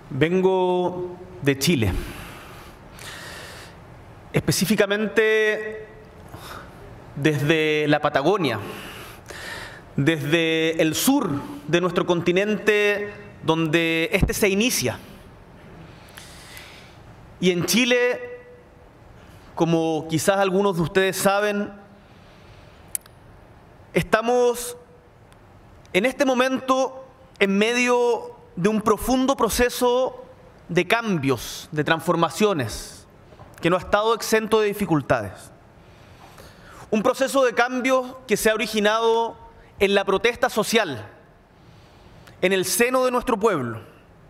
Vengo de Chile, específicamente desde la Patagonia, desde el sur de nuestro continente donde este se inicia. Y en Chile, como quizás algunos de ustedes saben, estamos en este momento en medio de un profundo proceso de cambios, de transformaciones, que no ha estado exento de dificultades. Un proceso de cambios que se ha originado en la protesta social, en el seno de nuestro pueblo,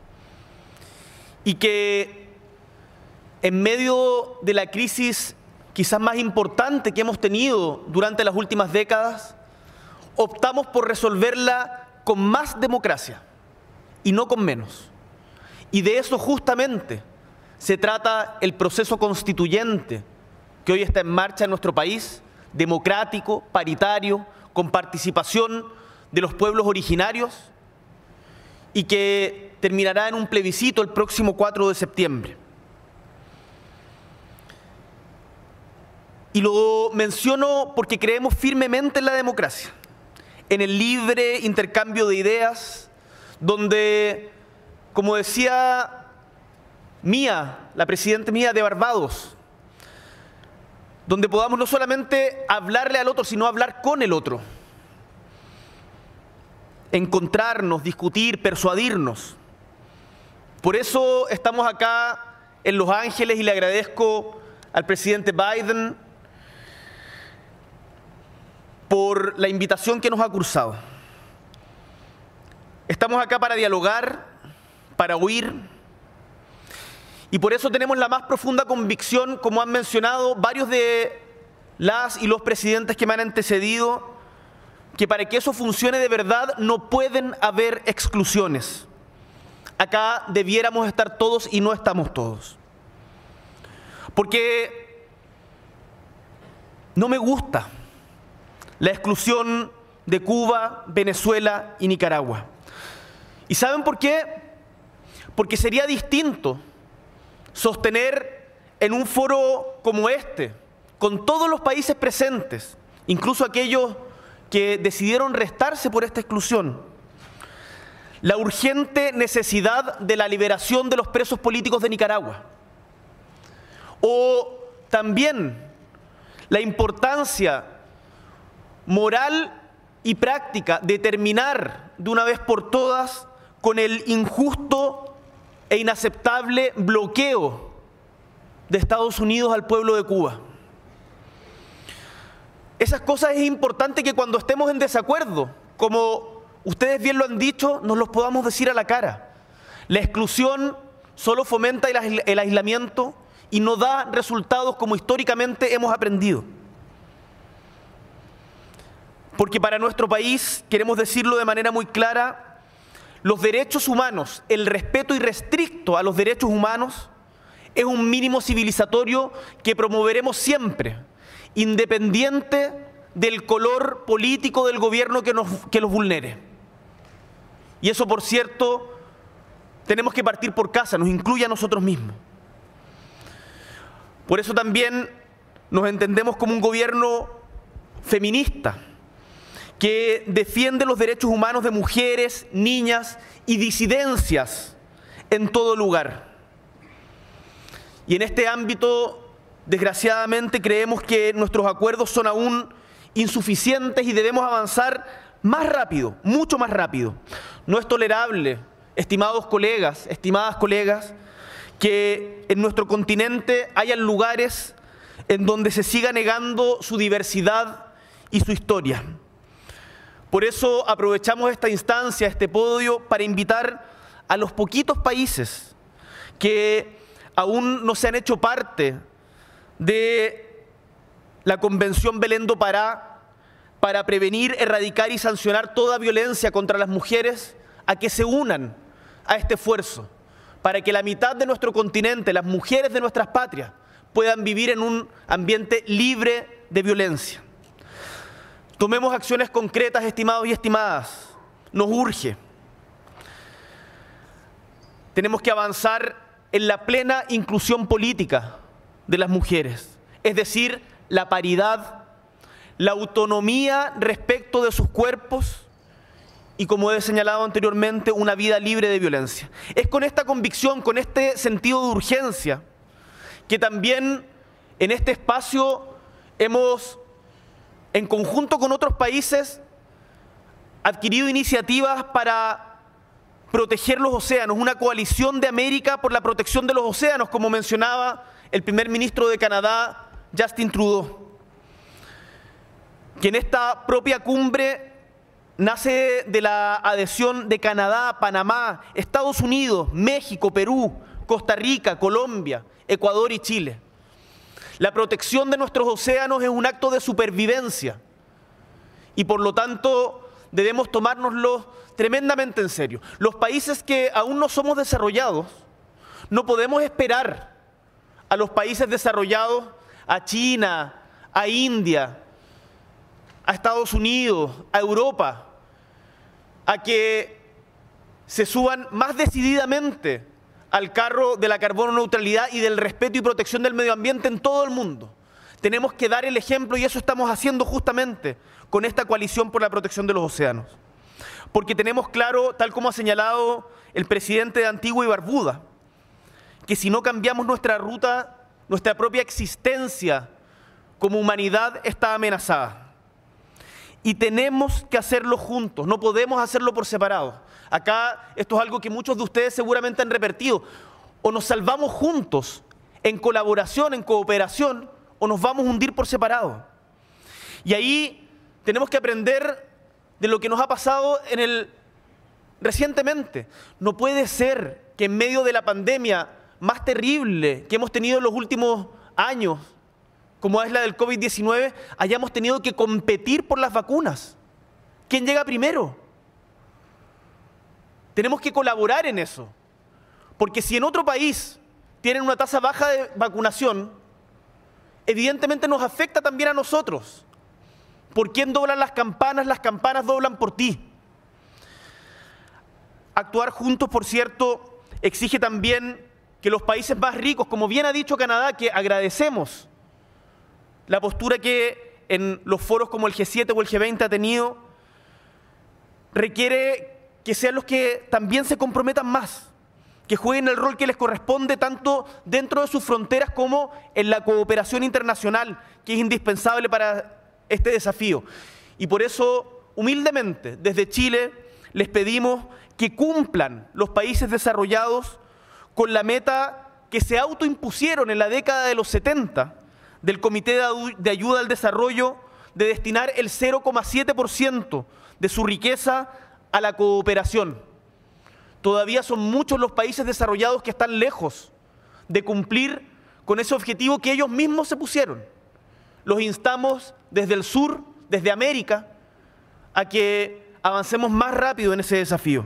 y que en medio de la crisis quizás más importante que hemos tenido durante las últimas décadas, optamos por resolverla con más democracia y no con menos. Y de eso justamente se trata el proceso constituyente que hoy está en marcha en nuestro país, democrático, paritario, con participación de los pueblos originarios y que terminará en un plebiscito el próximo 4 de septiembre. Y lo menciono porque creemos firmemente en la democracia, en el libre intercambio de ideas, donde, como decía Mia, la presidenta Mia de Barbados, donde podamos no solamente hablarle al otro, sino hablar con el otro, encontrarnos, discutir, persuadirnos. Por eso estamos acá en Los Ángeles y le agradezco al presidente Biden por la invitación que nos ha cursado. Estamos acá para dialogar, para oír, y por eso tenemos la más profunda convicción, como han mencionado varios de las y los presidentes que me han antecedido, que para que eso funcione de verdad no pueden haber exclusiones. Acá debiéramos estar todos y no estamos todos. Porque no me gusta la exclusión de Cuba, Venezuela y Nicaragua. ¿Y saben por qué? Porque sería distinto sostener en un foro como este, con todos los países presentes, incluso aquellos que decidieron restarse por esta exclusión, la urgente necesidad de la liberación de los presos políticos de Nicaragua, o también la importancia moral y práctica de terminar de una vez por todas con el injusto e inaceptable bloqueo de Estados Unidos al pueblo de Cuba. Esas cosas es importante que cuando estemos en desacuerdo, como ustedes bien lo han dicho, nos los podamos decir a la cara. La exclusión solo fomenta el aislamiento y no da resultados como históricamente hemos aprendido. Porque para nuestro país, queremos decirlo de manera muy clara, los derechos humanos, el respeto irrestricto a los derechos humanos, es un mínimo civilizatorio que promoveremos siempre, independiente del color político del gobierno que los vulnere. Y eso, por cierto, tenemos que partir por casa, nos incluye a nosotros mismos. Por eso también nos entendemos como un gobierno feminista, que defiende los derechos humanos de mujeres, niñas y disidencias en todo lugar. Y en este ámbito, desgraciadamente, creemos que nuestros acuerdos son aún insuficientes y debemos avanzar más rápido, mucho más rápido. No es tolerable, estimados colegas, estimadas colegas, que en nuestro continente hayan lugares en donde se siga negando su diversidad y su historia. Por eso aprovechamos esta instancia, este podio, para invitar a los poquitos países que aún no se han hecho parte de la Convención Belén do Pará para prevenir, erradicar y sancionar toda violencia contra las mujeres, a que se unan a este esfuerzo, para que la mitad de nuestro continente, las mujeres de nuestras patrias, puedan vivir en un ambiente libre de violencia. Tomemos acciones concretas, estimados y estimadas. Nos urge. tenemos que avanzar en la plena inclusión política de las mujeres, es decir, la paridad, la autonomía respecto de sus cuerpos y, como he señalado anteriormente, una vida libre de violencia. Es con esta convicción, con este sentido de urgencia, que también en este espacio hemos, en conjunto con otros países, adquirido iniciativas para proteger los océanos, una coalición de América por la protección de los océanos, como mencionaba el primer ministro de Canadá, Justin Trudeau, que en esta propia cumbre nace de la adhesión de Canadá, Panamá, Estados Unidos, México, Perú, Costa Rica, Colombia, Ecuador y Chile. La protección de nuestros océanos es un acto de supervivencia y, por lo tanto, debemos tomárnoslo tremendamente en serio. Los países que aún no somos desarrollados, no podemos esperar a los países desarrollados, a China, a India, a Estados Unidos, a Europa, a que se suban más decididamente al carro de la carbono neutralidad y del respeto y protección del medio ambiente en todo el mundo. Tenemos que dar el ejemplo y eso estamos haciendo justamente con esta coalición por la protección de los océanos. Porque tenemos claro, tal como ha señalado el presidente de Antigua y Barbuda, que si no cambiamos nuestra ruta, nuestra propia existencia como humanidad está amenazada. Y tenemos que hacerlo juntos, no podemos hacerlo por separado. Acá esto es algo que muchos de ustedes seguramente han repetido. O nos salvamos juntos, en colaboración, en cooperación, o nos vamos a hundir por separado. Y ahí tenemos que aprender de lo que nos ha pasado recientemente. No puede ser que en medio de la pandemia más terrible que hemos tenido en los últimos años, como es la del COVID-19, hayamos tenido que competir por las vacunas. ¿Quién llega primero? Tenemos que colaborar en eso, porque si en otro país tienen una tasa baja de vacunación, evidentemente nos afecta también a nosotros. ¿Por quién doblan las campanas? Las campanas doblan por ti. Actuar juntos, por cierto, exige también que los países más ricos, como bien ha dicho Canadá, que agradecemos la postura que en los foros como el G7 o el G20 ha tenido, requiere que sean los que también se comprometan más, que jueguen el rol que les corresponde tanto dentro de sus fronteras como en la cooperación internacional, que es indispensable para este desafío. Y por eso, humildemente, desde Chile, les pedimos que cumplan los países desarrollados con la meta que se autoimpusieron en la década de los 70 del Comité de Ayuda al Desarrollo de destinar el 0,7% de su riqueza a la cooperación. Todavía son muchos los países desarrollados que están lejos de cumplir con ese objetivo que ellos mismos se pusieron. Los instamos desde el sur, desde América, a que avancemos más rápido en ese desafío.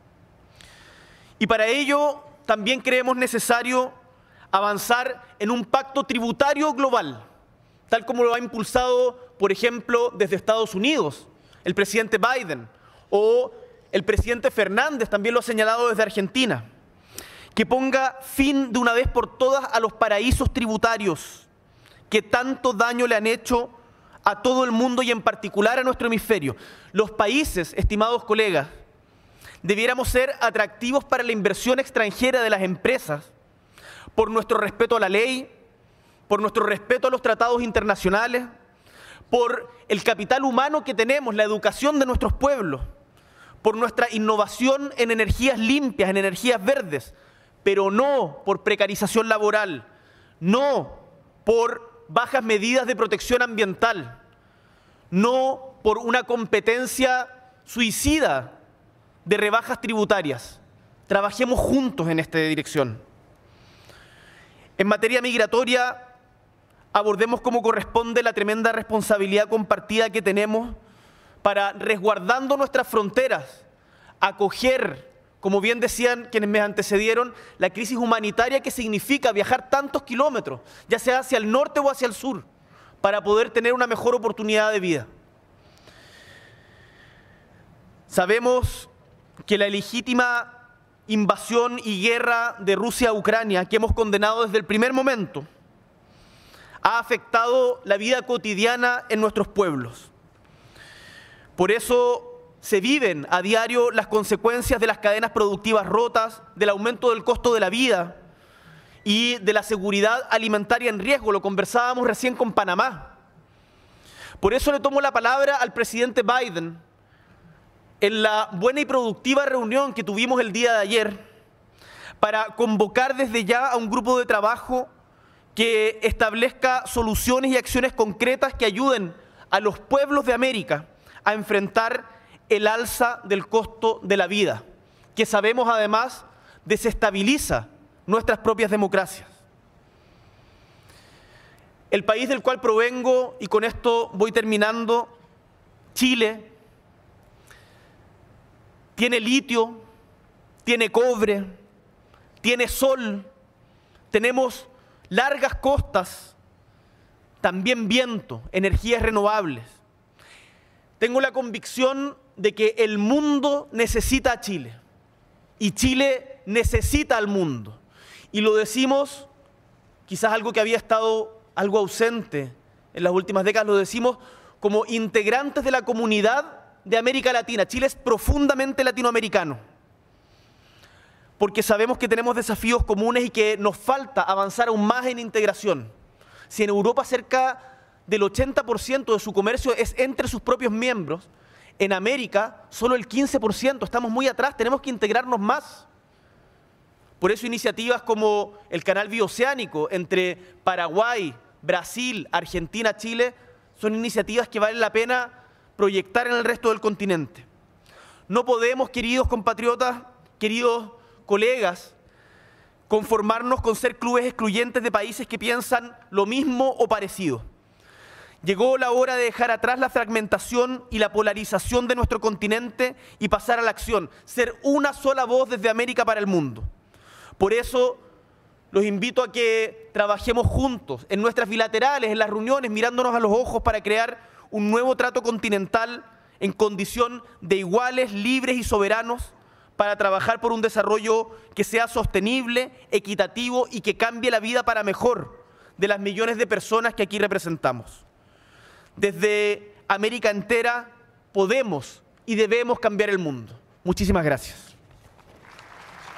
Y para ello también creemos necesario avanzar en un pacto tributario global, tal como lo ha impulsado, por ejemplo, desde Estados Unidos, el presidente Biden, o el presidente Fernández también lo ha señalado desde Argentina, que ponga fin de una vez por todas a los paraísos tributarios que tanto daño le han hecho a todo el mundo y en particular a nuestro hemisferio. Los países, estimados colegas, debiéramos ser atractivos para la inversión extranjera de las empresas por nuestro respeto a la ley, por nuestro respeto a los tratados internacionales, por el capital humano que tenemos, la educación de nuestros pueblos, por nuestra innovación en energías limpias, en energías verdes, pero no por precarización laboral, no por bajas medidas de protección ambiental, no por una competencia suicida de rebajas tributarias. Trabajemos juntos en esta dirección. En materia migratoria, abordemos como corresponde la tremenda responsabilidad compartida que tenemos para, resguardando nuestras fronteras, acoger, como bien decían quienes me antecedieron, la crisis humanitaria que significa viajar tantos kilómetros, ya sea hacia el norte o hacia el sur, para poder tener una mejor oportunidad de vida. Sabemos que la legítima invasión y guerra de Rusia a Ucrania, que hemos condenado desde el primer momento, ha afectado la vida cotidiana en nuestros pueblos. Por eso se viven a diario las consecuencias de las cadenas productivas rotas, del aumento del costo de la vida y de la seguridad alimentaria en riesgo. Lo conversábamos recién con Panamá. Por eso le tomo la palabra al presidente Biden en la buena y productiva reunión que tuvimos el día de ayer para convocar desde ya a un grupo de trabajo que establezca soluciones y acciones concretas que ayuden a los pueblos de América a enfrentar el alza del costo de la vida, que sabemos además desestabiliza nuestras propias democracias. El país del cual provengo, y con esto voy terminando, Chile, tiene litio, tiene cobre, tiene sol, tenemos largas costas, también viento, energías renovables. Tengo la convicción de que el mundo necesita a Chile y Chile necesita al mundo. Y lo decimos, quizás algo que había estado algo ausente en las últimas décadas, lo decimos como integrantes de la comunidad de América Latina. Chile es profundamente latinoamericano, porque sabemos que tenemos desafíos comunes y que nos falta avanzar aún más en integración. Si en Europa cerca del 80% de su comercio es entre sus propios miembros, en América solo el 15%, estamos muy atrás, tenemos que integrarnos más. Por eso iniciativas como el Canal Bioceánico entre Paraguay, Brasil, Argentina, Chile, son iniciativas que vale la pena proyectar en el resto del continente. No podemos, queridos compatriotas, queridos colegas, conformarnos con ser clubes excluyentes de países que piensan lo mismo o parecido. Llegó la hora de dejar atrás la fragmentación y la polarización de nuestro continente y pasar a la acción, ser una sola voz desde América para el mundo. Por eso los invito a que trabajemos juntos en nuestras bilaterales, en las reuniones, mirándonos a los ojos para crear un nuevo trato continental en condición de iguales, libres y soberanos, para trabajar por un desarrollo que sea sostenible, equitativo y que cambie la vida para mejor de las millones de personas que aquí representamos. Desde América entera podemos y debemos cambiar el mundo. Muchísimas gracias.